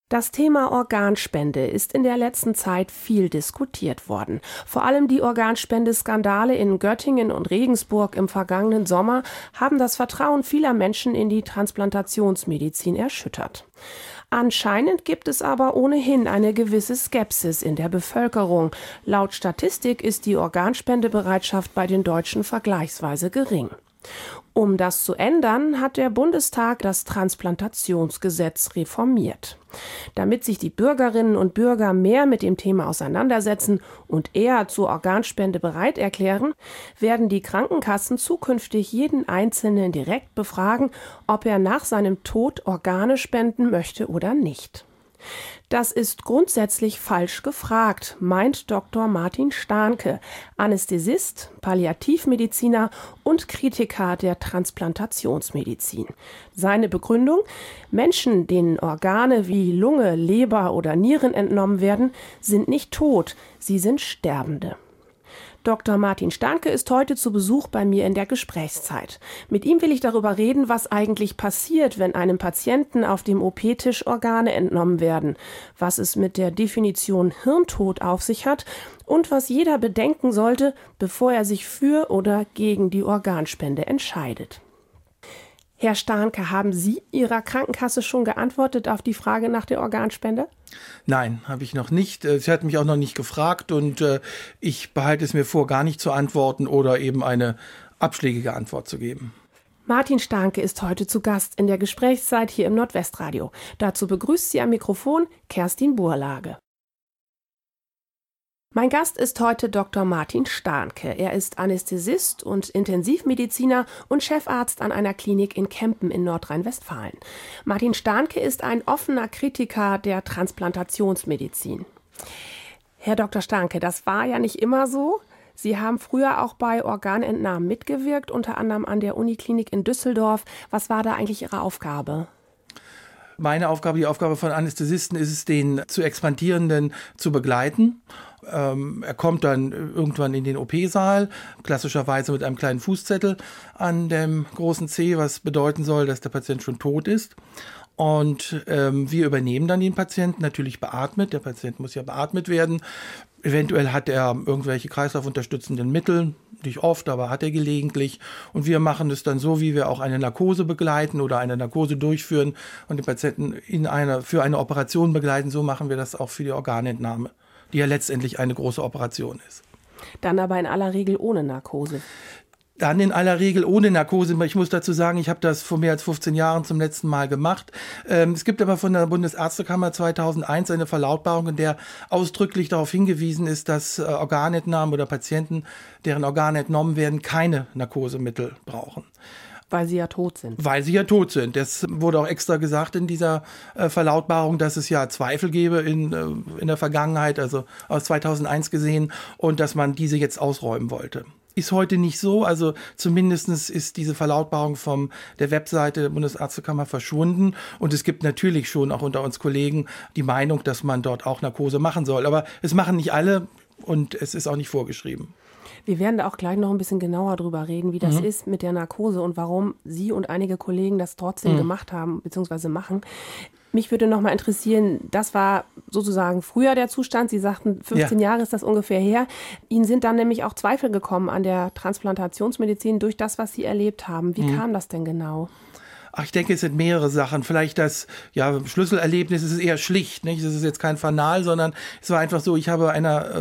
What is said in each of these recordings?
Das Thema Organspende ist in der letzten Zeit viel diskutiert worden. Vor allem die Organspendeskandale in Göttingen und Regensburg im vergangenen Sommer haben das Vertrauen vieler Menschen in die Transplantationsmedizin erschüttert. Anscheinend gibt es aber ohnehin eine gewisse Skepsis in der Bevölkerung. Laut Statistik ist die Organspendebereitschaft bei den Deutschen vergleichsweise gering. Um das zu ändern, hat der Bundestag das Transplantationsgesetz reformiert. Damit sich die Bürgerinnen und Bürger mehr mit dem Thema auseinandersetzen und eher zur Organspende bereit erklären, werden die Krankenkassen zukünftig jeden Einzelnen direkt befragen, ob er nach seinem Tod Organe spenden möchte oder nicht. Das ist grundsätzlich falsch gefragt, meint Dr. Martin Stahnke, Anästhesist, Palliativmediziner und Kritiker der Transplantationsmedizin. Seine Begründung: Menschen, denen Organe wie Lunge, Leber oder Nieren entnommen werden, sind nicht tot, sie sind Sterbende. Dr. Martin Stahnke ist heute zu Besuch bei mir in der Gesprächszeit. Mit ihm will ich darüber reden, was eigentlich passiert, wenn einem Patienten auf dem OP-Tisch Organe entnommen werden, was es mit der Definition Hirntod auf sich hat und was jeder bedenken sollte, bevor er sich für oder gegen die Organspende entscheidet. Herr Stahnke, haben Sie Ihrer Krankenkasse schon geantwortet auf die Frage nach der Organspende? Nein, habe ich noch nicht. Sie hat mich auch noch nicht gefragt und ich behalte es mir vor, gar nicht zu antworten oder eben eine abschlägige Antwort zu geben. Martin Stahnke ist heute zu Gast in der Gesprächszeit hier im Nordwestradio. Dazu begrüßt sie am Mikrofon Kerstin Burlage. Mein Gast ist heute Dr. Martin Stahnke. Er ist Anästhesist und Intensivmediziner und Chefarzt an einer Klinik in Kempen in Nordrhein-Westfalen. Martin Stahnke ist ein offener Kritiker der Transplantationsmedizin. Herr Dr. Stahnke, das war ja nicht immer so. Sie haben früher auch bei Organentnahmen mitgewirkt, unter anderem an der Uniklinik in Düsseldorf. Was war da eigentlich Ihre Aufgabe? Meine Aufgabe, die Aufgabe von Anästhesisten ist es, den zu Expandierenden zu begleiten. Er kommt dann irgendwann in den OP-Saal, klassischerweise mit einem kleinen Fußzettel an dem großen C, was bedeuten soll, dass der Patient schon tot ist. Und wir übernehmen dann den Patienten, natürlich beatmet. Der Patient muss ja beatmet werden. Eventuell hat er irgendwelche kreislaufunterstützenden Mittel, nicht oft, aber hat er gelegentlich. Und wir machen es dann so, wie wir auch eine Narkose begleiten oder eine Narkose durchführen und den Patienten für eine Operation begleiten. So machen wir das auch für die Organentnahme, die ja letztendlich eine große Operation ist. Dann aber in aller Regel ohne Narkose. Dann in aller Regel ohne Narkose. Ich muss dazu sagen, ich habe das vor mehr als 15 Jahren zum letzten Mal gemacht. Es gibt aber von der Bundesärztekammer 2001 eine Verlautbarung, in der ausdrücklich darauf hingewiesen ist, dass Organentnahmen oder Patienten, deren Organe entnommen werden, keine Narkosemittel brauchen. Weil sie ja tot sind. Weil sie ja tot sind. Das wurde auch extra gesagt in dieser Verlautbarung, dass es ja Zweifel gäbe in der Vergangenheit, also aus 2001 gesehen, und dass man diese jetzt ausräumen wollte. Ist heute nicht so, also zumindest ist diese Verlautbarung von der Webseite der Bundesärztekammer verschwunden und es gibt natürlich schon auch unter uns Kollegen die Meinung, dass man dort auch Narkose machen soll, aber es machen nicht alle und es ist auch nicht vorgeschrieben. Wir werden da auch gleich noch ein bisschen genauer drüber reden, wie das ist mit der Narkose und warum Sie und einige Kollegen das trotzdem gemacht haben bzw. machen. Mich würde noch mal interessieren, das war sozusagen früher der Zustand. Sie sagten, 15 Jahre ist das ungefähr her. Ihnen sind dann nämlich auch Zweifel gekommen an der Transplantationsmedizin durch das, was Sie erlebt haben. Wie kam das denn genau? Ach, ich denke, es sind mehrere Sachen. Vielleicht das Schlüsselerlebnis ist eher schlicht, nicht? Es ist jetzt kein Fanal, sondern es war einfach so, ich habe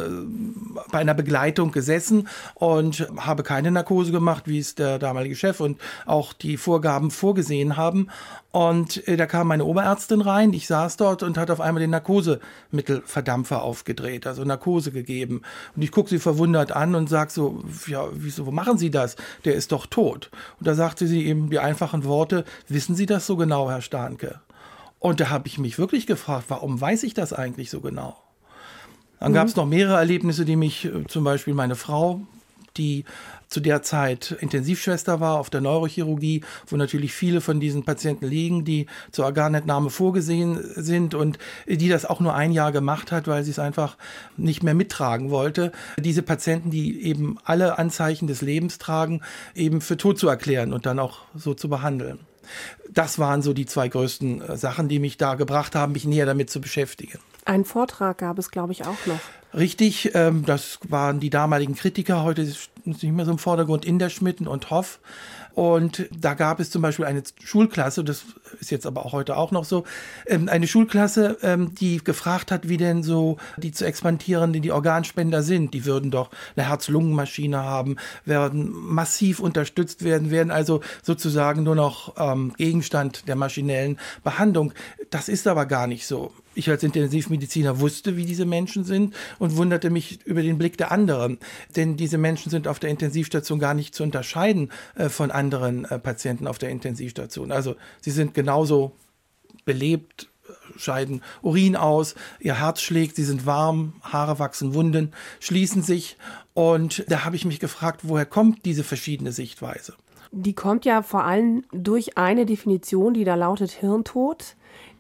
bei einer Begleitung gesessen und habe keine Narkose gemacht, wie es der damalige Chef und auch die Vorgaben vorgesehen haben. Und da kam meine Oberärztin rein, ich saß dort und hat auf einmal den Narkosemittelverdampfer aufgedreht, also Narkose gegeben. Und ich gucke sie verwundert an und sage so, ja, wieso, wo machen Sie das? Der ist doch tot. Und da sagte sie eben die einfachen Worte: Wissen Sie das so genau, Herr Stahnke? Und da habe ich mich wirklich gefragt, warum weiß ich das eigentlich so genau? Dann gab es noch mehrere Erlebnisse, die mich, zum Beispiel meine Frau, die zu der Zeit Intensivschwester war auf der Neurochirurgie, wo natürlich viele von diesen Patienten liegen, die zur Organentnahme vorgesehen sind und die das auch nur ein Jahr gemacht hat, weil sie es einfach nicht mehr mittragen wollte. Diese Patienten, die eben alle Anzeichen des Lebens tragen, eben für tot zu erklären und dann auch so zu behandeln. Das waren so die 2 größten Sachen, die mich da gebracht haben, mich näher damit zu beschäftigen. Einen Vortrag gab es, glaube ich, auch noch. Richtig, das waren die damaligen Kritiker, heute ist nicht mehr so im Vordergrund, Inderschmitten und Hoff. Und da gab es zum Beispiel eine Schulklasse, das ist jetzt aber auch heute auch noch so, eine Schulklasse, die gefragt hat, wie denn so die zu expandierenden die Organspender sind. Die würden doch eine Herz-Lungen-Maschine haben, werden massiv unterstützt werden, werden also sozusagen nur noch Gegenstand der maschinellen Behandlung. Das ist aber gar nicht so. Ich als Intensivmediziner wusste, wie diese Menschen sind und wunderte mich über den Blick der anderen. Denn diese Menschen sind auf der Intensivstation gar nicht zu unterscheiden von anderen Patienten auf der Intensivstation. Also sie sind genauso belebt, scheiden Urin aus, ihr Herz schlägt, sie sind warm, Haare wachsen, Wunden schließen sich. Und da habe ich mich gefragt, woher kommt diese verschiedene Sichtweise? Die kommt ja vor allem durch eine Definition, die da lautet Hirntod,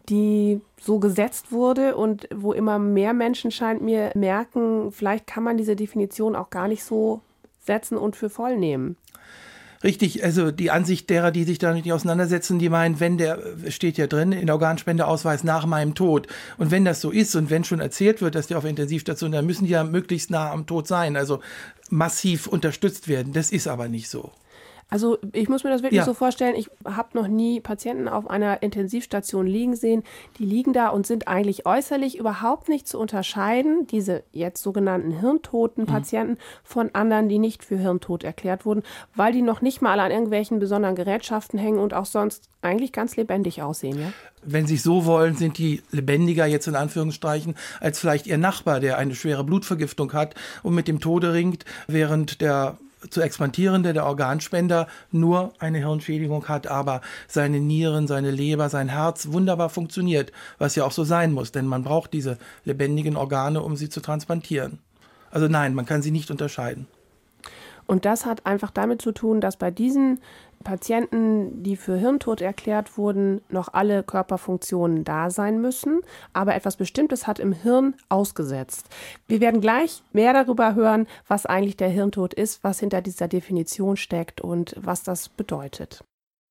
die so gesetzt wurde und wo immer mehr Menschen, scheint mir, merken, vielleicht kann man diese Definition auch gar nicht so setzen und für voll nehmen. Richtig, also die Ansicht derer, die sich damit nicht auseinandersetzen, die meinen, wenn der, steht ja drin, in Organspendeausweis nach meinem Tod. Und wenn das so ist und wenn schon erzählt wird, dass die auf der Intensivstation, dann müssen die ja möglichst nah am Tod sein, also massiv unterstützt werden. Das ist aber nicht so. Also ich muss mir das wirklich so vorstellen, ich habe noch nie Patienten auf einer Intensivstation liegen sehen. Die liegen da und sind eigentlich äußerlich überhaupt nicht zu unterscheiden, diese jetzt sogenannten hirntoten Patienten, von anderen, die nicht für hirntot erklärt wurden, weil die noch nicht mal an irgendwelchen besonderen Gerätschaften hängen und auch sonst eigentlich ganz lebendig aussehen, ja? Wenn Sie so wollen, sind die lebendiger jetzt in Anführungsstrichen als vielleicht Ihr Nachbar, der eine schwere Blutvergiftung hat und mit dem Tode ringt, während der zu expandierende, der Organspender, nur eine Hirnschädigung hat, aber seine Nieren, seine Leber, sein Herz wunderbar funktioniert, was ja auch so sein muss, denn man braucht diese lebendigen Organe, um sie zu transplantieren. Also nein, man kann sie nicht unterscheiden. Und das hat einfach damit zu tun, dass bei diesen Patienten, die für Hirntod erklärt wurden, noch alle Körperfunktionen da sein müssen, aber etwas Bestimmtes hat im Hirn ausgesetzt. Wir werden gleich mehr darüber hören, was eigentlich der Hirntod ist, was hinter dieser Definition steckt und was das bedeutet.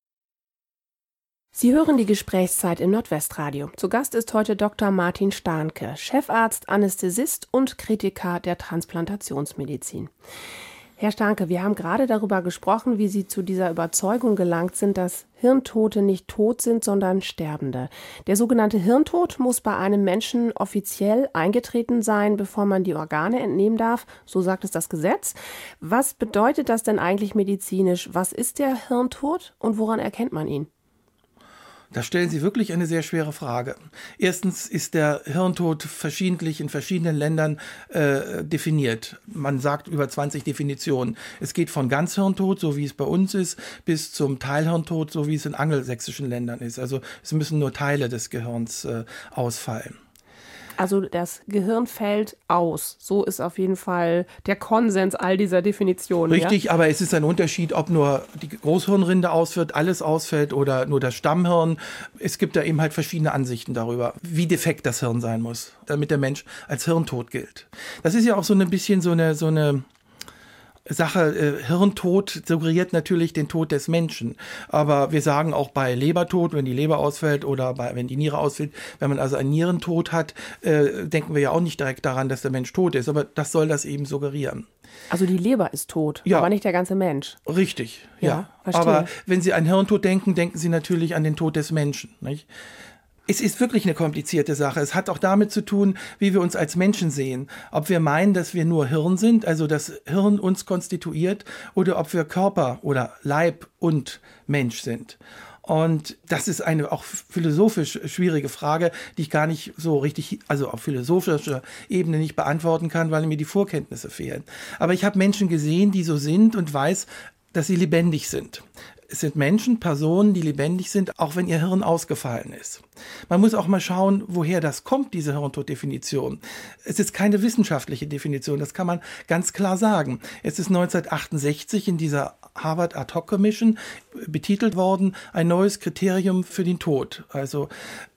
Sie hören die Gesprächszeit im Nordwestradio. Zu Gast ist heute Dr. Martin Stahnke, Chefarzt, Anästhesist und Kritiker der Transplantationsmedizin. Herr Stahnke, wir haben gerade darüber gesprochen, wie Sie zu dieser Überzeugung gelangt sind, dass Hirntote nicht tot sind, sondern Sterbende. Der sogenannte Hirntod muss bei einem Menschen offiziell eingetreten sein, bevor man die Organe entnehmen darf. So sagt es das Gesetz. Was bedeutet das denn eigentlich medizinisch? Was ist der Hirntod und woran erkennt man ihn? Da stellen Sie wirklich eine sehr schwere Frage. Erstens ist der Hirntod verschiedentlich in verschiedenen Ländern definiert. Man sagt über 20 Definitionen. Es geht von Ganzhirntod, so wie es bei uns ist, bis zum Teilhirntod, so wie es in angelsächsischen Ländern ist. Also es müssen nur Teile des Gehirns ausfallen. Also das Gehirn fällt aus. So ist auf jeden Fall der Konsens all dieser Definitionen. Richtig, ja? Aber es ist ein Unterschied, ob nur die Großhirnrinde ausfällt, alles ausfällt oder nur das Stammhirn. Es gibt da eben halt verschiedene Ansichten darüber, wie defekt das Hirn sein muss, damit der Mensch als hirntot gilt. Das ist ja auch so ein bisschen so eine Sache, Hirntod suggeriert natürlich den Tod des Menschen. Aber wir sagen auch bei Lebertod, wenn die Leber ausfällt oder wenn die Niere ausfällt, wenn man also einen Nierentod hat, denken wir ja auch nicht direkt daran, dass der Mensch tot ist. Aber das soll das eben suggerieren. Also die Leber ist tot, ja, aber nicht der ganze Mensch. Richtig, ja. Verstehe. Aber wenn Sie an Hirntod denken, denken Sie natürlich an den Tod des Menschen, nicht? Es ist wirklich eine komplizierte Sache. Es hat auch damit zu tun, wie wir uns als Menschen sehen. Ob wir meinen, dass wir nur Hirn sind, also das Hirn uns konstituiert, oder ob wir Körper oder Leib und Mensch sind. Und das ist eine auch philosophisch schwierige Frage, die ich gar nicht so richtig, also auf philosophischer Ebene nicht beantworten kann, weil mir die Vorkenntnisse fehlen. Aber ich habe Menschen gesehen, die so sind und weiß, dass sie lebendig sind. Es sind Menschen, Personen, die lebendig sind, auch wenn ihr Hirn ausgefallen ist. Man muss auch mal schauen, woher das kommt, diese Hirntoddefinition. Es ist keine wissenschaftliche Definition, das kann man ganz klar sagen. Es ist 1968 in dieser Harvard Ad Hoc Commission betitelt worden, ein neues Kriterium für den Tod. Also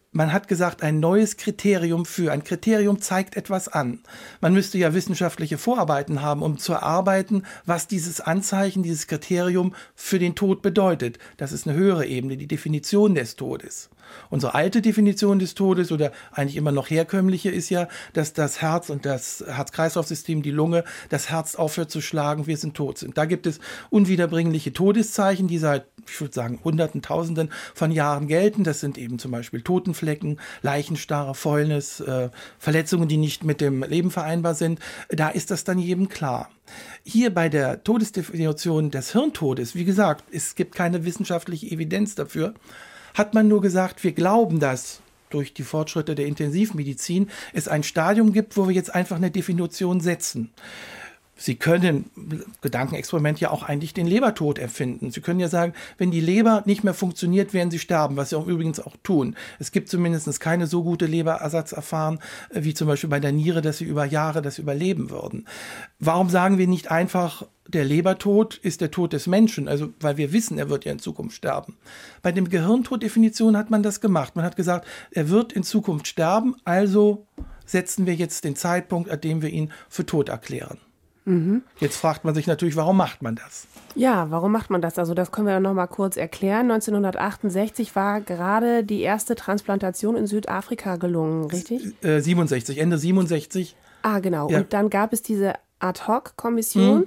man hat gesagt, ein neues Kriterium ein Kriterium zeigt etwas an. Man müsste ja wissenschaftliche Vorarbeiten haben, um zu erarbeiten, was dieses Anzeichen, dieses Kriterium für den Tod bedeutet. Das ist eine höhere Ebene, die Definition des Todes. Unsere alte Definition des Todes oder eigentlich immer noch herkömmliche ist ja, dass das Herz und das Herz-Kreislauf-System, die Lunge, das Herz aufhört zu schlagen, wir sind tot sind. Da gibt es unwiederbringliche Todeszeichen, die seit, ich würde sagen, Hunderten, Tausenden von Jahren gelten. Das sind eben zum Beispiel Totenflecken, Leichenstarre, Fäulnis, Verletzungen, die nicht mit dem Leben vereinbar sind. Da ist das dann jedem klar. Hier bei der Todesdefinition des Hirntodes, wie gesagt, es gibt keine wissenschaftliche Evidenz dafür, hat man nur gesagt, wir glauben, dass durch die Fortschritte der Intensivmedizin es ein Stadium gibt, wo wir jetzt einfach eine Definition setzen. Sie können, Gedankenexperiment, ja auch eigentlich den Lebertod erfinden. Sie können ja sagen, wenn die Leber nicht mehr funktioniert, werden sie sterben, was sie auch übrigens auch tun. Es gibt zumindest keine so gute Leberersatzerfahrung, wie zum Beispiel bei der Niere, dass sie über Jahre das überleben würden. Warum sagen wir nicht einfach, der Lebertod ist der Tod des Menschen, also weil wir wissen, er wird ja in Zukunft sterben. Bei dem Gehirntoddefinition hat man das gemacht. Man hat gesagt, er wird in Zukunft sterben, also setzen wir jetzt den Zeitpunkt, an dem wir ihn für tot erklären. Jetzt fragt man sich natürlich, warum macht man das? Ja, warum macht man das? Also das können wir noch mal kurz erklären. 1968 war gerade die erste Transplantation in Südafrika gelungen, richtig? 67, Ende 67. Ah, genau. Ja. Und dann gab es diese Ad-Hoc-Kommission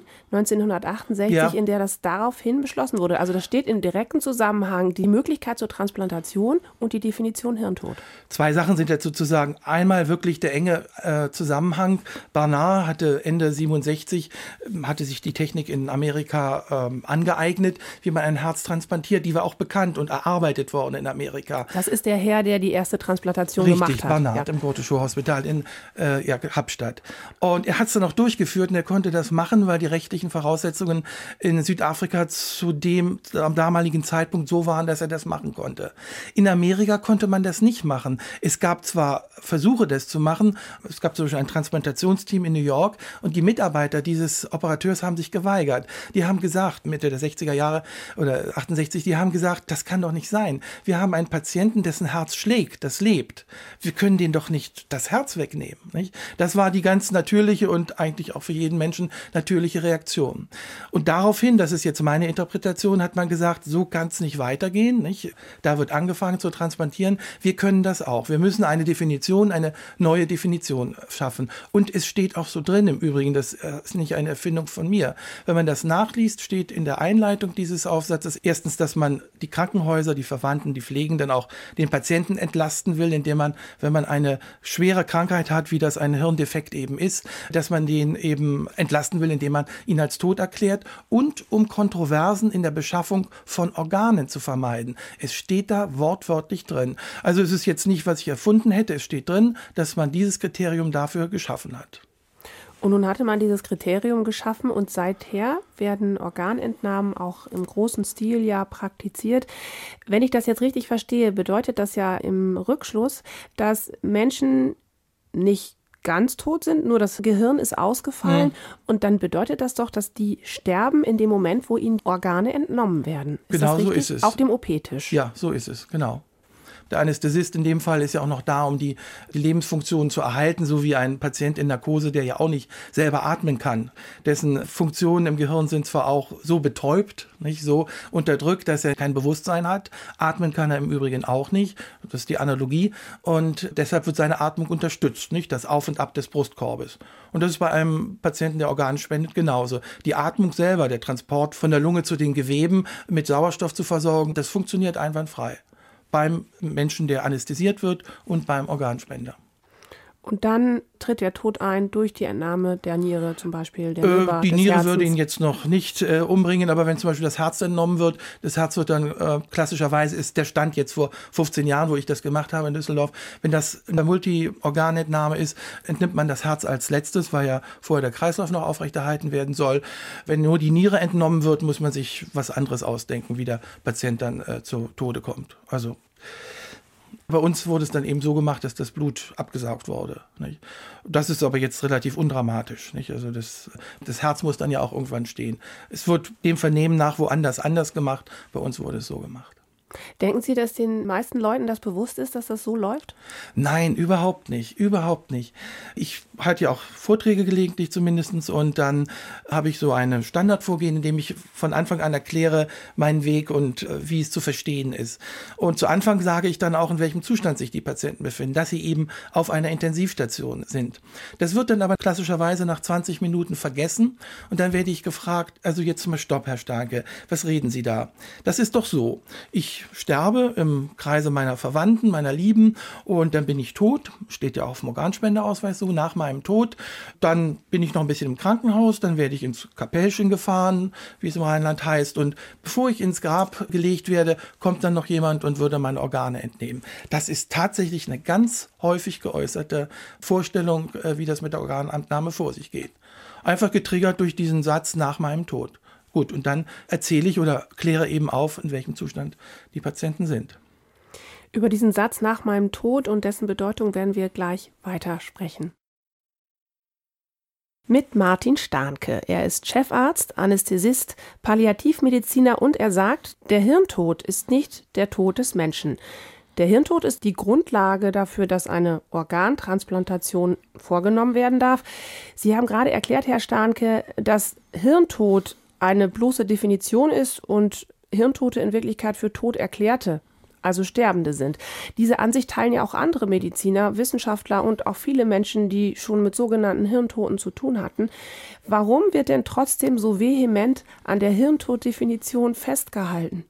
1968, in der das daraufhin beschlossen wurde. Also das steht in direktem Zusammenhang die Möglichkeit zur Transplantation und die Definition Hirntod. Zwei Sachen sind dazu zu sagen. Einmal wirklich der enge Zusammenhang. Barnard hatte Ende 67, hatte sich die Technik in Amerika angeeignet, wie man ein Herz transplantiert. Die war auch bekannt und erarbeitet worden in Amerika. Das ist der Herr, der die erste Transplantation gemacht hat. Richtig, Barnard im British Hospital in Kapstadt. Und er hat es dann auch durchgeführt und er konnte das machen, weil die rechtlichen Voraussetzungen in Südafrika am damaligen Zeitpunkt so waren, dass er das machen konnte. In Amerika konnte man das nicht machen. Es gab zwar Versuche, das zu machen, es gab zum Beispiel ein Transplantationsteam in New York und die Mitarbeiter dieses Operateurs haben sich geweigert. Die haben gesagt, Mitte der 60er Jahre oder 68, die haben gesagt, das kann doch nicht sein. Wir haben einen Patienten, dessen Herz schlägt, das lebt. Wir können den doch nicht das Herz wegnehmen. Nicht? Das war die ganz natürliche und eigentlich auch für jeden Menschen natürliche Reaktion. Und daraufhin, das ist jetzt meine Interpretation, hat man gesagt, so kann es nicht weitergehen. Nicht? Da wird angefangen zu transplantieren. Wir können das auch. Wir müssen eine neue Definition schaffen. Und es steht auch so drin, im Übrigen, das ist nicht eine Erfindung von mir. Wenn man das nachliest, steht in der Einleitung dieses Aufsatzes erstens, dass man die Krankenhäuser, die Verwandten, die Pflegenden auch den Patienten entlasten will, indem man, wenn man eine schwere Krankheit hat, wie das ein Hirndefekt eben ist, dass man den eben entlasten will, indem man ihn als tot erklärt und um Kontroversen in der Beschaffung von Organen zu vermeiden. Es steht da wortwörtlich drin. Also es ist jetzt nicht, was ich erfunden hätte, es steht drin, dass man dieses Kriterium dafür geschaffen hat. Und nun hatte man dieses Kriterium geschaffen und seither werden Organentnahmen auch im großen Stil ja praktiziert. Wenn ich das jetzt richtig verstehe, bedeutet das ja im Rückschluss, dass Menschen nicht ganz tot sind, nur das Gehirn ist ausgefallen und dann bedeutet das doch, dass die sterben in dem Moment, wo ihnen Organe entnommen werden. Genau so ist es. Auf dem OP-Tisch. Ja, so ist es, genau. Der Anästhesist in dem Fall ist ja auch noch da, um die Lebensfunktionen zu erhalten, so wie ein Patient in Narkose, der ja auch nicht selber atmen kann. Dessen Funktionen im Gehirn sind zwar auch so betäubt, nicht so unterdrückt, dass er kein Bewusstsein hat. Atmen kann er im Übrigen auch nicht. Das ist die Analogie. Und deshalb wird seine Atmung unterstützt, nicht das Auf und Ab des Brustkorbes. Und das ist bei einem Patienten, der Organe spendet, genauso. Die Atmung selber, der Transport von der Lunge zu den Geweben mit Sauerstoff zu versorgen, das funktioniert einwandfrei. Beim Menschen, der anästhesiert wird und beim Organspender. Und dann tritt der Tod ein durch die Entnahme der Niere zum Beispiel, der Leber, die des Niere Herzens. würde ihn jetzt noch nicht umbringen, aber wenn zum Beispiel das Herz entnommen wird, das Herz wird dann klassischerweise, ist der Stand jetzt vor 15 Jahren, wo ich das gemacht habe in Düsseldorf, wenn das in der Multiorganentnahme ist, entnimmt man das Herz als letztes, weil ja vorher der Kreislauf noch aufrechterhalten werden soll. Wenn nur die Niere entnommen wird, muss man sich was anderes ausdenken, wie der Patient dann zu Tode kommt. Also bei uns wurde es dann eben so gemacht, dass das Blut abgesaugt wurde. Nicht? Das ist aber jetzt relativ undramatisch. Nicht? Also das Herz muss dann ja auch irgendwann stehen. Es wird dem Vernehmen nach woanders anders gemacht. Bei uns wurde es so gemacht. Denken Sie, dass den meisten Leuten das bewusst ist, dass das so läuft? Nein, überhaupt nicht, überhaupt nicht. Ich halte ja auch Vorträge gelegentlich zumindest und dann habe ich so eine Standardvorgehen, in dem ich von Anfang an erkläre meinen Weg und wie es zu verstehen ist. Und zu Anfang sage ich dann auch, in welchem Zustand sich die Patienten befinden, dass sie eben auf einer Intensivstation sind. Das wird dann aber klassischerweise nach 20 Minuten vergessen und dann werde ich gefragt, also jetzt mal Stopp, Herr Starke, was reden Sie da? Das ist doch so. Ich sterbe im Kreise meiner Verwandten, meiner Lieben und dann bin ich tot, steht ja auch auf dem Organspendeausweis so, nach meinem Tod. Dann bin ich noch ein bisschen im Krankenhaus, dann werde ich ins Kapellchen gefahren, wie es im Rheinland heißt, und bevor ich ins Grab gelegt werde, kommt dann noch jemand und würde meine Organe entnehmen. Das ist tatsächlich eine ganz häufig geäußerte Vorstellung, wie das mit der Organentnahme vor sich geht. Einfach getriggert durch diesen Satz nach meinem Tod. Gut, und dann erzähle ich oder kläre eben auf, in welchem Zustand die Patienten sind. Über diesen Satz nach meinem Tod und dessen Bedeutung werden wir gleich weiter sprechen. Mit Martin Starnke. Er ist Chefarzt, Anästhesist, Palliativmediziner und er sagt, der Hirntod ist nicht der Tod des Menschen. Der Hirntod ist die Grundlage dafür, dass eine Organtransplantation vorgenommen werden darf. Sie haben gerade erklärt, Herr Starnke, dass Hirntod eine bloße Definition ist und Hirntote in Wirklichkeit für tot Erklärte, also Sterbende sind. Diese Ansicht teilen ja auch andere Mediziner, Wissenschaftler und auch viele Menschen, die schon mit sogenannten Hirntoten zu tun hatten. Warum wird denn trotzdem so vehement an der Hirntoddefinition festgehalten?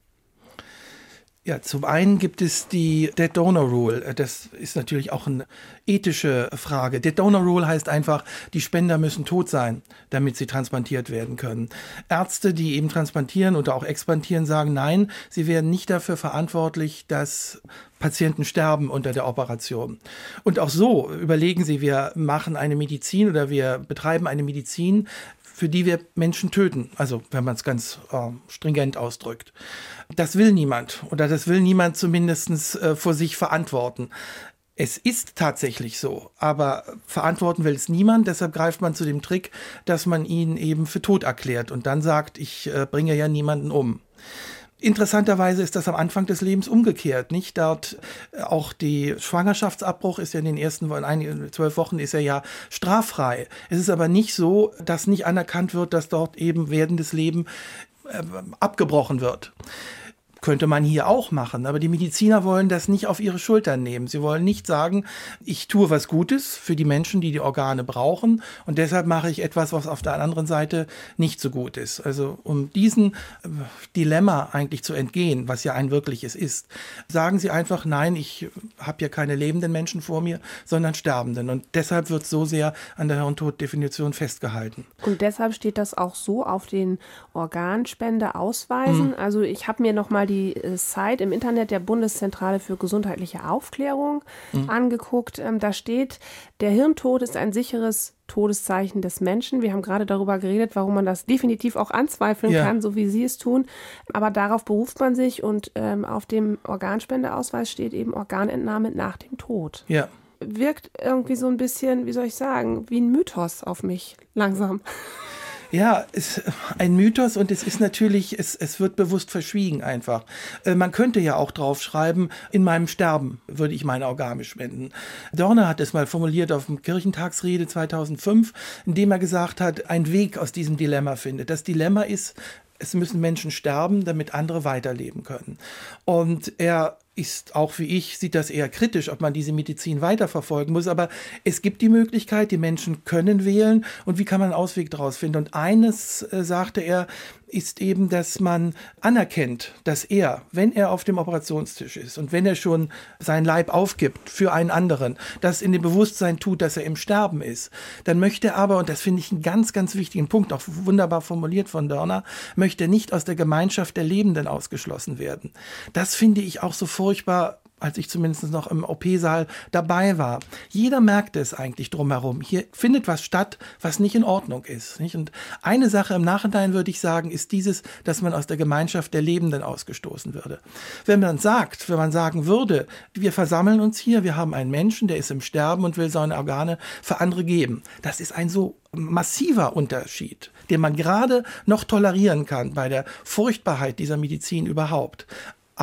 Ja, zum einen gibt es die Dead Donor Rule. Das ist natürlich auch eine ethische Frage. Dead Donor Rule heißt einfach, die Spender müssen tot sein, damit sie transplantiert werden können. Ärzte, die eben transplantieren oder auch expandieren, sagen nein, sie werden nicht dafür verantwortlich, dass Patienten sterben unter der Operation. Und auch so überlegen sie, wir machen eine Medizin oder wir betreiben eine Medizin, für die wir Menschen töten, also wenn man es ganz stringent ausdrückt. Das will niemand oder das will niemand zumindest vor sich verantworten. Es ist tatsächlich so, aber verantworten will es niemand, deshalb greift man zu dem Trick, dass man ihn eben für tot erklärt und dann sagt, ich bringe ja niemanden um. Interessanterweise ist das am Anfang des Lebens umgekehrt, nicht? Dort auch die Schwangerschaftsabbruch ist ja in den ersten 12 Wochen ist er ja straffrei. Es ist aber nicht so, dass nicht anerkannt wird, dass dort eben werdendes Leben abgebrochen wird. Könnte man hier auch machen, aber die Mediziner wollen das nicht auf ihre Schultern nehmen. Sie wollen nicht sagen, ich tue was Gutes für die Menschen, die die Organe brauchen und deshalb mache ich etwas, was auf der anderen Seite nicht so gut ist. Also um diesem Dilemma eigentlich zu entgehen, was ja ein wirkliches ist, sagen sie einfach, nein, ich habe ja keine lebenden Menschen vor mir, sondern Sterbenden und deshalb wird so sehr an der Hirntoddefinition festgehalten. Und deshalb steht das auch so auf den Organspendeausweisen. Also ich habe mir nochmal die Site im Internet der Bundeszentrale für gesundheitliche Aufklärung angeguckt. Da steht, der Hirntod ist ein sicheres Todeszeichen des Menschen. Wir haben gerade darüber geredet, warum man das definitiv auch anzweifeln kann, so wie Sie es tun. Aber darauf beruft man sich und auf dem Organspendeausweis steht eben Organentnahme nach dem Tod. Ja. Wirkt irgendwie so ein bisschen, wie soll ich sagen, wie ein Mythos auf mich langsam. Ja, es ist ein Mythos und es ist natürlich, es wird bewusst verschwiegen einfach. Man könnte ja auch draufschreiben, in meinem Sterben würde ich meine Organe spenden. Dorner hat es mal formuliert auf dem Kirchentagsrede 2005, indem er gesagt hat, ein Weg aus diesem Dilemma findet. Das Dilemma ist, es müssen Menschen sterben, damit andere weiterleben können. Und er ist auch wie ich, sieht das eher kritisch, ob man diese Medizin weiterverfolgen muss. Aber es gibt die Möglichkeit, die Menschen können wählen. Und wie kann man einen Ausweg daraus finden? Und eines, sagte er, ist eben, dass man anerkennt, dass er, wenn er auf dem Operationstisch ist und wenn er schon seinen Leib aufgibt für einen anderen, das in dem Bewusstsein tut, dass er im Sterben ist, dann möchte er aber, und das finde ich einen ganz, ganz wichtigen Punkt, auch wunderbar formuliert von Dörner, möchte nicht aus der Gemeinschaft der Lebenden ausgeschlossen werden. Das finde ich auch so furchtbar, als ich zumindest noch im OP-Saal dabei war. Jeder merkt es eigentlich drumherum. Hier findet was statt, was nicht in Ordnung ist. Nicht? Und eine Sache im Nachhinein würde ich sagen, ist dieses, dass man aus der Gemeinschaft der Lebenden ausgestoßen würde. Wenn man sagen würde, wir versammeln uns hier, wir haben einen Menschen, der ist im Sterben und will seine Organe für andere geben. Das ist ein so massiver Unterschied, den man gerade noch tolerieren kann bei der Furchtbarkeit dieser Medizin überhaupt. Aber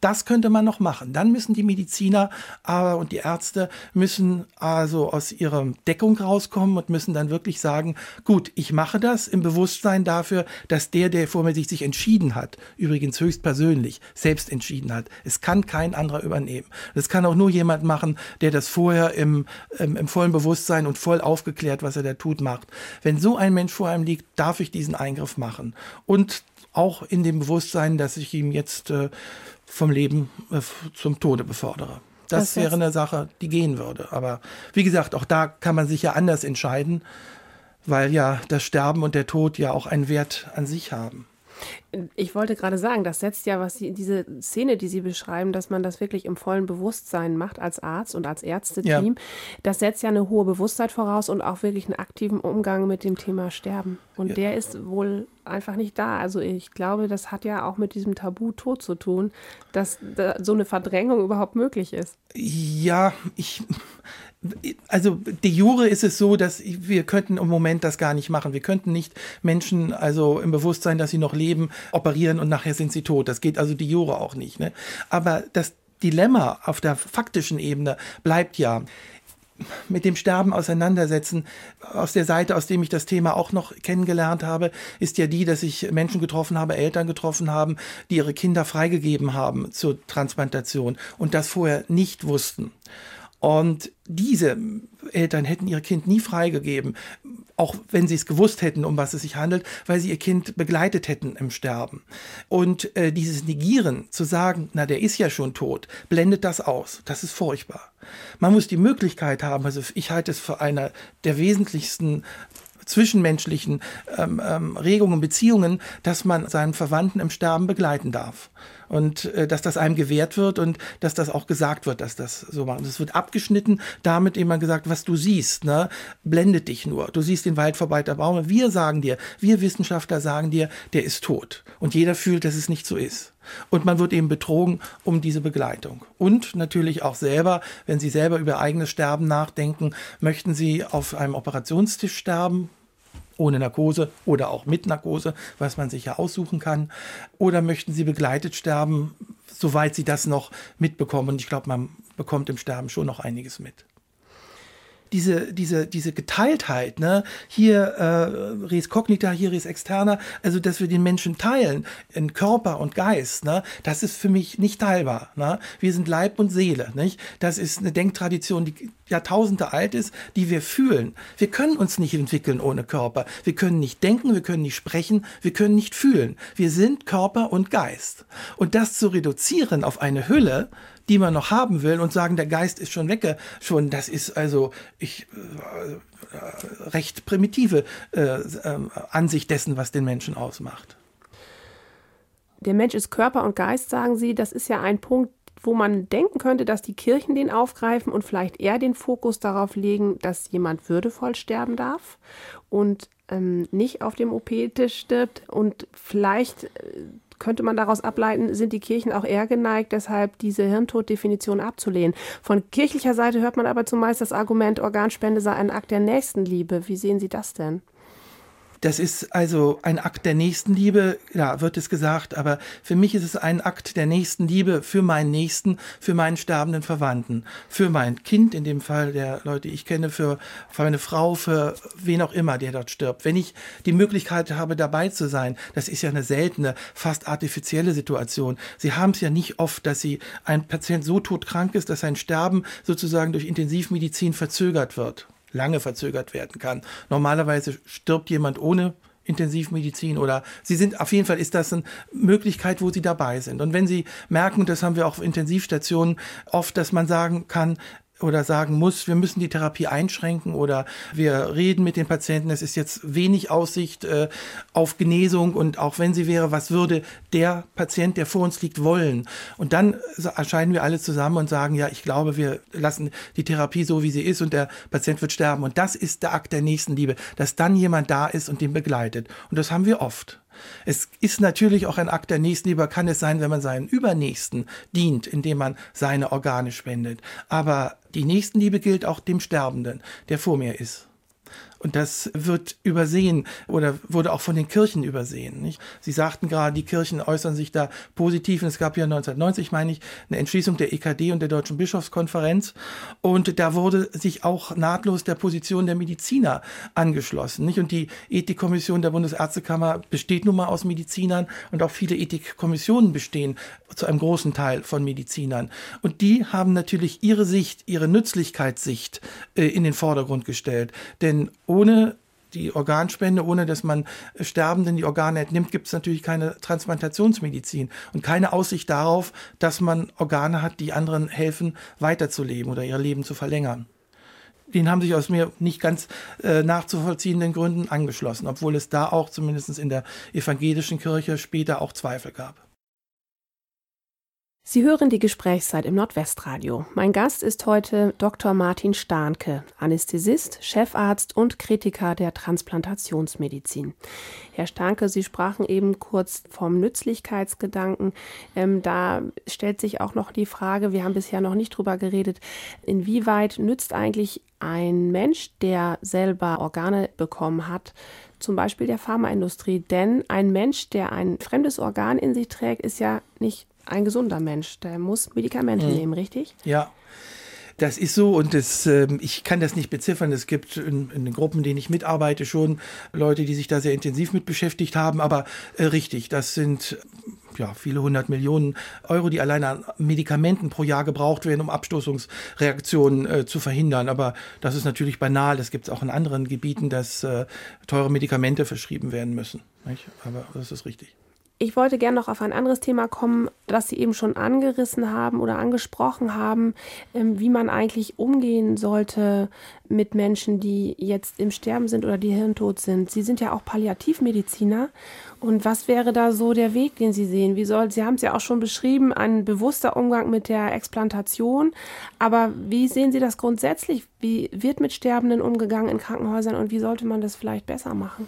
Das könnte man noch machen. Dann müssen die Mediziner und die Ärzte müssen also aus ihrer Deckung rauskommen und müssen dann wirklich sagen, gut, ich mache das im Bewusstsein dafür, dass der vor mir sich entschieden hat, übrigens höchstpersönlich, selbst entschieden hat. Es kann kein anderer übernehmen. Das kann auch nur jemand machen, der das vorher im vollen Bewusstsein und voll aufgeklärt, was er da tut, macht. Wenn so ein Mensch vor einem liegt, darf ich diesen Eingriff machen. Und auch in dem Bewusstsein, dass ich ihm jetzt vom Leben zum Tode befördere. Das wäre eine Sache, die gehen würde. Aber wie gesagt, auch da kann man sich ja anders entscheiden, weil ja das Sterben und der Tod ja auch einen Wert an sich haben. Ich wollte gerade sagen, das setzt ja diese Szene, die Sie beschreiben, dass man das wirklich im vollen Bewusstsein macht als Arzt und als Ärzteteam, das setzt ja eine hohe Bewusstheit voraus und auch wirklich einen aktiven Umgang mit dem Thema Sterben. Und der ist wohl einfach nicht da. Also ich glaube, das hat ja auch mit diesem Tabu Tod zu tun, dass da so eine Verdrängung überhaupt möglich ist. Ja, also de jure ist es so, dass wir könnten im Moment das gar nicht machen. Wir könnten nicht Menschen also im Bewusstsein, dass sie noch leben, operieren und nachher sind sie tot. Das geht also de jure auch nicht. Ne? Aber das Dilemma auf der faktischen Ebene bleibt ja, mit dem Sterben auseinandersetzen. Aus der Seite, aus dem ich das Thema auch noch kennengelernt habe, ist ja die, dass ich Menschen getroffen habe, Eltern getroffen haben, die ihre Kinder freigegeben haben zur Transplantation und das vorher nicht wussten. Und diese Eltern hätten ihr Kind nie freigegeben, auch wenn sie es gewusst hätten, um was es sich handelt, weil sie ihr Kind begleitet hätten im Sterben. Und dieses Negieren, zu sagen, na, der ist ja schon tot, blendet das aus. Das ist furchtbar. Man muss die Möglichkeit haben, also ich halte es für eine der wesentlichsten zwischenmenschlichen Regungen, Beziehungen, dass man seinen Verwandten im Sterben begleiten darf. Und dass das einem gewährt wird und dass das auch gesagt wird, dass das so macht. Es wird abgeschnitten, damit jemand gesagt, was du siehst, ne, blendet dich nur. Du siehst den Wald vorbei, der Baum. Wir sagen dir, wir Wissenschaftler sagen dir, der ist tot. Und jeder fühlt, dass es nicht so ist. Und man wird eben betrogen um diese Begleitung. Und natürlich auch selber, wenn Sie selber über eigenes Sterben nachdenken, möchten Sie auf einem Operationstisch sterben, ohne Narkose oder auch mit Narkose, was man sich ja aussuchen kann. Oder möchten Sie begleitet sterben, soweit Sie das noch mitbekommen. Und ich glaube, man bekommt im Sterben schon noch einiges mit. Diese Geteiltheit, ne? Hier res cognita, hier res externa, also dass wir den Menschen teilen in Körper und Geist, ne? Das ist für mich nicht teilbar. Ne? Wir sind Leib und Seele. Nicht? Das ist eine Denktradition, die Jahrtausende alt ist, die wir fühlen. Wir können uns nicht entwickeln ohne Körper. Wir können nicht denken, wir können nicht sprechen, wir können nicht fühlen. Wir sind Körper und Geist. Und das zu reduzieren auf eine Hülle, die man noch haben will und sagen, der Geist ist schon das ist also recht primitive Ansicht dessen, was den Menschen ausmacht. Der Mensch ist Körper und Geist, sagen Sie. Das ist ja ein Punkt, wo man denken könnte, dass die Kirchen den aufgreifen und vielleicht eher den Fokus darauf legen, dass jemand würdevoll sterben darf und nicht auf dem OP-Tisch stirbt. Und vielleicht könnte man daraus ableiten, sind die Kirchen auch eher geneigt, deshalb diese Hirntoddefinition abzulehnen. Von kirchlicher Seite hört man aber zumeist das Argument, Organspende sei ein Akt der Nächstenliebe. Wie sehen Sie das denn? Das ist also ein Akt der Nächstenliebe, ja, wird es gesagt, aber für mich ist es ein Akt der Nächstenliebe für meinen Nächsten, für meinen sterbenden Verwandten, für mein Kind, in dem Fall der Leute, die ich kenne, für meine Frau, für wen auch immer, der dort stirbt. Wenn ich die Möglichkeit habe, dabei zu sein, das ist ja eine seltene, fast artifizielle Situation. Sie haben es ja nicht oft, dass ein Patient so todkrank ist, dass sein Sterben sozusagen durch Intensivmedizin verzögert wird. Lange verzögert werden kann. Normalerweise stirbt jemand ohne Intensivmedizin oder auf jeden Fall ist das eine Möglichkeit, wo sie dabei sind. Und wenn Sie merken, und das haben wir auch auf Intensivstationen oft, dass man sagen kann, oder sagen muss, wir müssen die Therapie einschränken oder wir reden mit den Patienten, es ist jetzt wenig Aussicht auf Genesung und auch wenn sie wäre, was würde der Patient, der vor uns liegt, wollen? Und dann erscheinen wir alle zusammen und sagen, ja, ich glaube, wir lassen die Therapie so, wie sie ist und der Patient wird sterben. Und das ist der Akt der Nächstenliebe, dass dann jemand da ist und den begleitet. Und das haben wir oft. Es ist natürlich auch ein Akt der Nächstenliebe, kann es sein, wenn man seinen Übernächsten dient, indem man seine Organe spendet. Aber die Nächstenliebe gilt auch dem Sterbenden, der vor mir ist. Und das wird übersehen oder wurde auch von den Kirchen übersehen. Nicht? Sie sagten gerade, die Kirchen äußern sich da positiv. Und es gab ja 1990, meine ich, eine Entschließung der EKD und der Deutschen Bischofskonferenz. Und da wurde sich auch nahtlos der Position der Mediziner angeschlossen. Nicht? Und die Ethikkommission der Bundesärztekammer besteht nun mal aus Medizinern und auch viele Ethikkommissionen bestehen zu einem großen Teil von Medizinern. Und die haben natürlich ihre Sicht, ihre Nützlichkeitssicht in den Vordergrund gestellt. Denn ohne die Organspende, ohne dass man Sterbenden die Organe entnimmt, gibt es natürlich keine Transplantationsmedizin und keine Aussicht darauf, dass man Organe hat, die anderen helfen, weiterzuleben oder ihr Leben zu verlängern. Den haben sich aus mir nicht ganz nachzuvollziehenden Gründen angeschlossen, obwohl es da auch zumindest in der evangelischen Kirche später auch Zweifel gab. Sie hören die Gesprächszeit im Nordwestradio. Mein Gast ist heute Dr. Martin Stahnke, Anästhesist, Chefarzt und Kritiker der Transplantationsmedizin. Herr Stahnke, Sie sprachen eben kurz vom Nützlichkeitsgedanken. Da stellt sich auch noch die Frage, wir haben bisher noch nicht drüber geredet, inwieweit nützt eigentlich ein Mensch, der selber Organe bekommen hat, zum Beispiel der Pharmaindustrie? Denn ein Mensch, der ein fremdes Organ in sich trägt, ist ja nicht ein gesunder Mensch, der muss Medikamente nehmen, richtig? Ja, das ist so und ich kann das nicht beziffern. Es gibt in den Gruppen, in denen ich mitarbeite, schon Leute, die sich da sehr intensiv mit beschäftigt haben. Aber richtig, das sind viele 100 Millionen Euro, die allein an Medikamenten pro Jahr gebraucht werden, um Abstoßungsreaktionen zu verhindern. Aber das ist natürlich banal. Das gibt es auch in anderen Gebieten, dass teure Medikamente verschrieben werden müssen. Nicht? Aber das ist richtig. Ich wollte gerne noch auf ein anderes Thema kommen, das Sie eben schon angerissen haben oder angesprochen haben, wie man eigentlich umgehen sollte mit Menschen, die jetzt im Sterben sind oder die hirntot sind. Sie sind ja auch Palliativmediziner. Und was wäre da so der Weg, den Sie sehen? Sie haben es ja auch schon beschrieben, ein bewusster Umgang mit der Explantation. Aber wie sehen Sie das grundsätzlich? Wie wird mit Sterbenden umgegangen in Krankenhäusern und wie sollte man das vielleicht besser machen?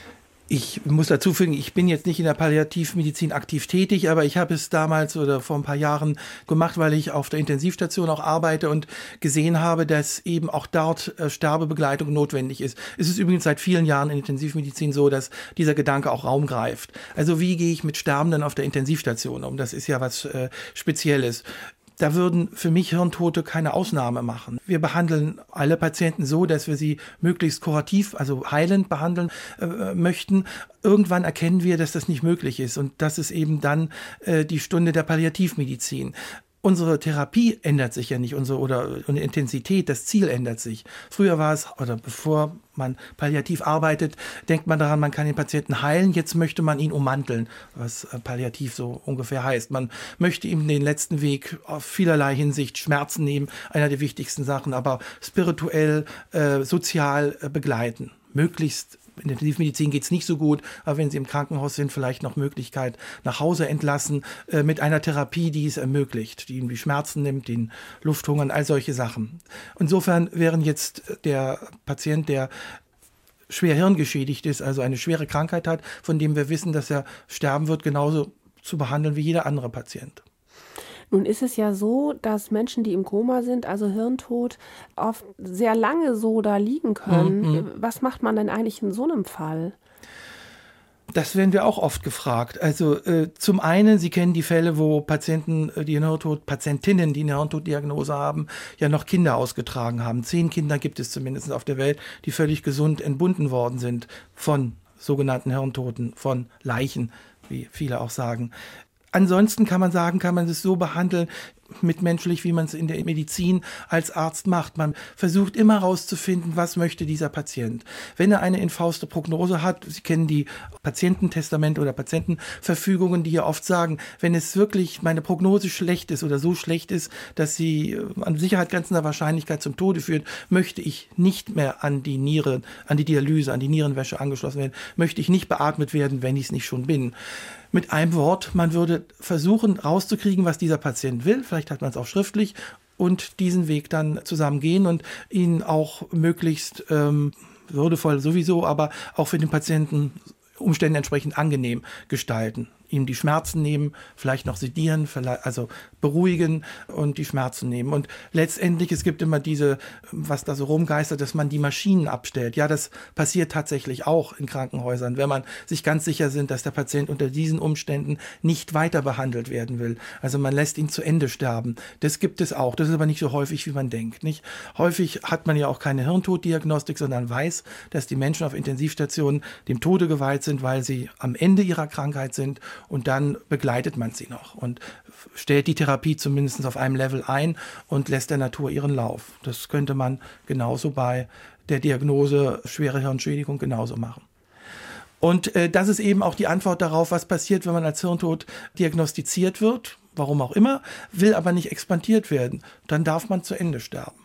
Ich muss dazu fügen, ich bin jetzt nicht in der Palliativmedizin aktiv tätig, aber ich habe es damals oder vor ein paar Jahren gemacht, weil ich auf der Intensivstation auch arbeite und gesehen habe, dass eben auch dort Sterbebegleitung notwendig ist. Es ist übrigens seit vielen Jahren in Intensivmedizin so, dass dieser Gedanke auch Raum greift. Also wie gehe ich mit Sterbenden auf der Intensivstation um? Das ist ja was Spezielles. Da würden für mich Hirntote keine Ausnahme machen. Wir behandeln alle Patienten so, dass wir sie möglichst kurativ, also heilend behandeln möchten. Irgendwann erkennen wir, dass das nicht möglich ist. Und das ist eben dann die Stunde der Palliativmedizin. Unsere Therapie ändert sich ja nicht, unsere Intensität, das Ziel ändert sich. Früher war es, oder bevor man palliativ arbeitet, denkt man daran, man kann den Patienten heilen. Jetzt möchte man ihn ummanteln, was palliativ so ungefähr heißt. Man möchte ihm den letzten Weg auf vielerlei Hinsicht Schmerzen nehmen, einer der wichtigsten Sachen, aber spirituell, sozial begleiten. Möglichst. In der Intensivmedizin geht es nicht so gut, aber wenn Sie im Krankenhaus sind, vielleicht noch Möglichkeit nach Hause entlassen mit einer Therapie, die es ermöglicht, die ihm die Schmerzen nimmt, den Lufthungern, all solche Sachen. Insofern wären jetzt der Patient, der schwer hirngeschädigt ist, also eine schwere Krankheit hat, von dem wir wissen, dass er sterben wird, genauso zu behandeln wie jeder andere Patient. Nun ist es ja so, dass Menschen, die im Koma sind, also hirntot, oft sehr lange so da liegen können. Was macht man denn eigentlich in so einem Fall? Das werden wir auch oft gefragt. Also zum einen, Sie kennen die Fälle, wo Patientinnen, die eine Hirntoddiagnose haben, ja noch Kinder ausgetragen haben. 10 Kinder gibt es zumindest auf der Welt, die völlig gesund entbunden worden sind von sogenannten Hirntoten, von Leichen, wie viele auch sagen. Ansonsten kann man es so behandeln, mitmenschlich, wie man es in der Medizin als Arzt macht. Man versucht immer herauszufinden, was möchte dieser Patient. Wenn er eine infauste Prognose hat, Sie kennen die Patiententestamente oder Patientenverfügungen, die ja oft sagen, wenn es wirklich meine Prognose schlecht ist oder so schlecht ist, dass sie an Sicherheit grenzender Wahrscheinlichkeit zum Tode führt, möchte ich nicht mehr an die Niere, an die Dialyse, an die Nierenwäsche angeschlossen werden, möchte ich nicht beatmet werden, wenn ich es nicht schon bin. Mit einem Wort, man würde versuchen rauszukriegen, was dieser Patient will. Vielleicht hat man es auch schriftlich und diesen Weg dann zusammen gehen und ihn auch möglichst würdevoll sowieso, aber auch für den Patienten Umständen entsprechend angenehm gestalten. ihm die Schmerzen nehmen, vielleicht noch sedieren, also beruhigen und die Schmerzen nehmen. Und letztendlich, es gibt immer was da so rumgeistert, dass man die Maschinen abstellt. Ja, das passiert tatsächlich auch in Krankenhäusern, wenn man sich ganz sicher sind, dass der Patient unter diesen Umständen nicht weiter behandelt werden will. Also man lässt ihn zu Ende sterben. Das gibt es auch. Das ist aber nicht so häufig, wie man denkt, nicht? Häufig hat man ja auch keine Hirntoddiagnostik, sondern weiß, dass die Menschen auf Intensivstationen dem Tode geweiht sind, weil sie am Ende ihrer Krankheit sind. Und dann begleitet man sie noch und stellt die Therapie zumindest auf einem Level ein und lässt der Natur ihren Lauf. Das könnte man genauso bei der Diagnose schwere Hirnschädigung genauso machen. Und das ist eben auch die Antwort darauf, was passiert, wenn man als Hirntod diagnostiziert wird, warum auch immer, will aber nicht expandiert werden. Dann darf man zu Ende sterben.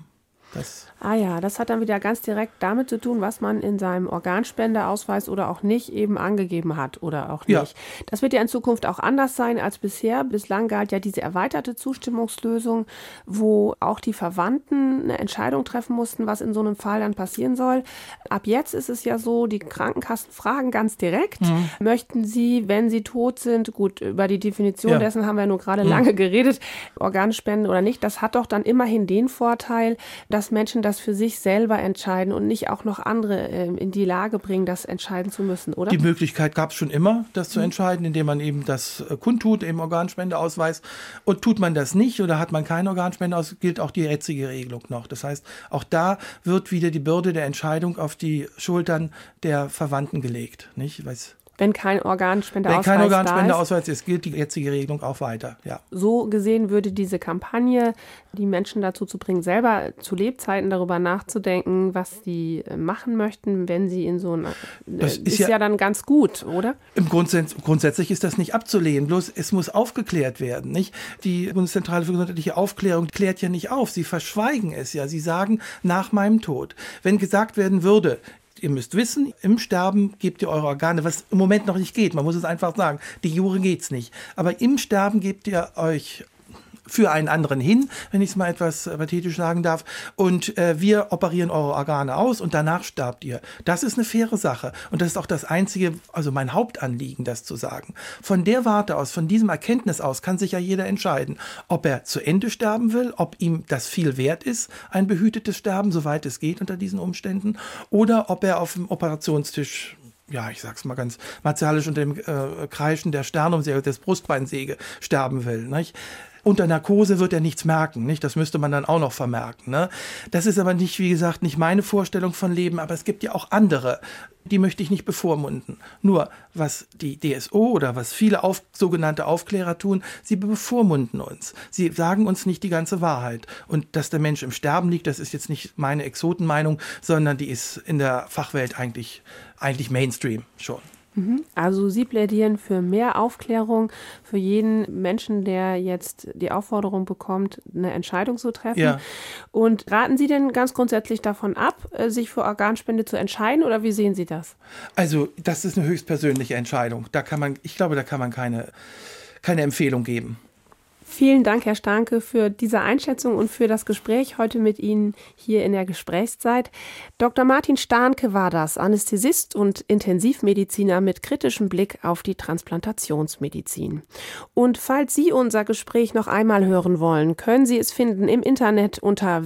Das hat dann wieder ganz direkt damit zu tun, was man in seinem Organspendeausweis oder auch nicht eben angegeben hat oder auch nicht. Ja. Das wird ja in Zukunft auch anders sein als bisher. Bislang galt ja diese erweiterte Zustimmungslösung, wo auch die Verwandten eine Entscheidung treffen mussten, was in so einem Fall dann passieren soll. Ab jetzt ist es ja so, die Krankenkassen fragen ganz direkt, möchten Sie, wenn Sie tot sind, gut, über die Definition dessen haben wir nur gerade lange geredet, Organspenden oder nicht, das hat doch dann immerhin den Vorteil, dass Menschen das für sich selber entscheiden und nicht auch noch andere in die Lage bringen, das entscheiden zu müssen, oder? Die Möglichkeit gab es schon immer, das zu entscheiden, indem man eben das kundtut im Organspendeausweis. Und tut man das nicht oder hat man keinen Organspendeausweis, gilt auch die jetzige Regelung noch. Das heißt, auch da wird wieder die Bürde der Entscheidung auf die Schultern der Verwandten gelegt. Nicht? Wenn kein Organspendeausweis ist, gilt die jetzige Regelung auch weiter. Ja. So gesehen würde diese Kampagne die Menschen dazu zu bringen, selber zu Lebzeiten darüber nachzudenken, was sie machen möchten, wenn sie in so einer... Das ist ja dann ganz gut, oder? Grundsätzlich ist das nicht abzulehnen, bloß es muss aufgeklärt werden. Nicht? Die Bundeszentrale für gesundheitliche Aufklärung klärt ja nicht auf, sie verschweigen es ja. Sie sagen, nach meinem Tod. Wenn gesagt werden würde, ihr müsst wissen, im Sterben gebt ihr eure Organe, was im Moment noch nicht geht. Man muss es einfach sagen. Die Jure geht's nicht. Aber im Sterben gebt ihr euch für einen anderen hin, wenn ich es mal etwas pathetisch sagen darf. Und wir operieren eure Organe aus und danach sterbt ihr. Das ist eine faire Sache. Und das ist auch das einzige, also mein Hauptanliegen, das zu sagen. Von der Warte aus, von diesem Erkenntnis aus, kann sich ja jeder entscheiden, ob er zu Ende sterben will, ob ihm das viel wert ist, ein behütetes Sterben, soweit es geht unter diesen Umständen, oder ob er auf dem Operationstisch, ja, ich sag's mal ganz martialisch, unter dem Kreischen der Sternumsäge, des Brustbeinsäge sterben will, nicht? Unter Narkose wird er nichts merken, nicht? Das müsste man dann auch noch vermerken, ne? Das ist aber nicht, wie gesagt, nicht meine Vorstellung von Leben, aber es gibt ja auch andere, die möchte ich nicht bevormunden. Nur, was die DSO oder was viele sogenannte Aufklärer tun, sie bevormunden uns. Sie sagen uns nicht die ganze Wahrheit. Und dass der Mensch im Sterben liegt, das ist jetzt nicht meine Exotenmeinung, sondern die ist in der Fachwelt eigentlich Mainstream schon. Also Sie plädieren für mehr Aufklärung für jeden Menschen, der jetzt die Aufforderung bekommt, eine Entscheidung zu treffen. Ja. Und raten Sie denn ganz grundsätzlich davon ab, sich für Organspende zu entscheiden, oder wie sehen Sie das? Also das ist eine höchstpersönliche Entscheidung. Ich glaube, da kann man keine Empfehlung geben. Vielen Dank, Herr Starnke, für diese Einschätzung und für das Gespräch heute mit Ihnen hier in der Gesprächszeit. Dr. Martin Starnke war das, Anästhesist und Intensivmediziner mit kritischem Blick auf die Transplantationsmedizin. Und falls Sie unser Gespräch noch einmal hören wollen, können Sie es finden im Internet unter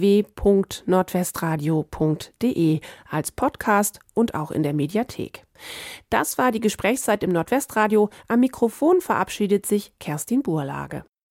www.nordwestradio.de als Podcast und auch in der Mediathek. Das war die Gesprächszeit im Nordwestradio. Am Mikrofon verabschiedet sich Kerstin Burlage.